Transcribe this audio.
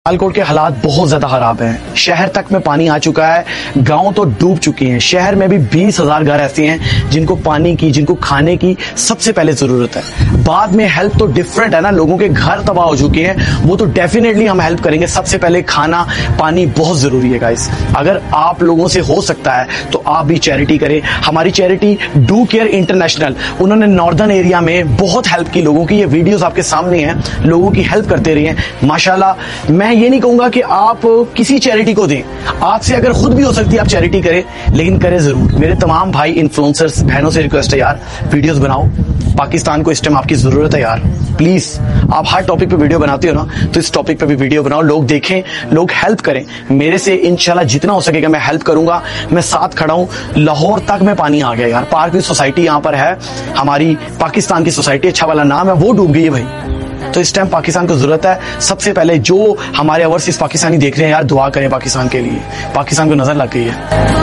سیالکوٹ کے حالات بہت زیادہ خراب ہیں. شہر تک میں پانی آ چکا ہے, گاؤں تو ڈوب چکے ہیں. شہر میں بھی 20,000 گھر ایسے ہیں جن کو پانی کی, جن کو کھانے کی سب سے پہلے ضرورت ہے. بعد میں ہیلپ تو ڈفرینٹ ہے نا, لوگوں کے گھر تباہ ہو چکے ہیں, وہ تو ڈیفینیٹلی ہم ہیلپ کریں گے. سب سے پہلے کھانا پانی بہت ضروری ہے گائز. اگر آپ لوگوں سے ہو سکتا ہے تو آپ بھی چیریٹی کریں. ہماری چیریٹی ڈو کیئر انٹرنیشنل, انہوں نے ناردرن ایریا میں بہت ہیلپ کی لوگوں کی. یہ ویڈیوز آپ کے سامنے ہیں, لوگوں کی ہیلپ کرتے رہے ہیں ماشاءاللہ. میں یہ نہیں کہوں گا کہ آپ کسی چیریٹی کو دیں, آپ سے اگر خود بھی ہو سکتی ہے آپ چیریٹی کریں, لیکن کریں ضرور. میرے تمام بھائی انفلوئنسرز بہنوں سے ریکویسٹ ہے یار, ویڈیوز بناؤ. پاکستان کو اس ٹائم آپ کی ضرورت ہے یار, پلیز. آپ ہر ٹاپک پہ ویڈیو بناتے ہو نا, تو اس ٹاپک پہ بھی ویڈیو بناؤ, لوگ دیکھیں, لوگ ہیلپ کریں. میرے سے انشاءاللہ جتنا ہو سکے گا میں ہیلپ کروں گا. میں ساتھ کھڑا ہوں. لاہور تک میں پانی آ گیا یار. پارک ویو سوسائٹی یہاں پر ہے ہماری, پاکستان کی سوسائٹی, اچھا والا نام ہے, وہ ڈوب گئی ہے بھائی. تو اس ٹائم پاکستان کو ضرورت ہے. سب سے پہلے جو ہمارے اوورسیز پاکستانی دیکھ رہے ہیں یار, دعا کریں پاکستان کے لیے. پاکستان کو نظر لگ گئی ہے.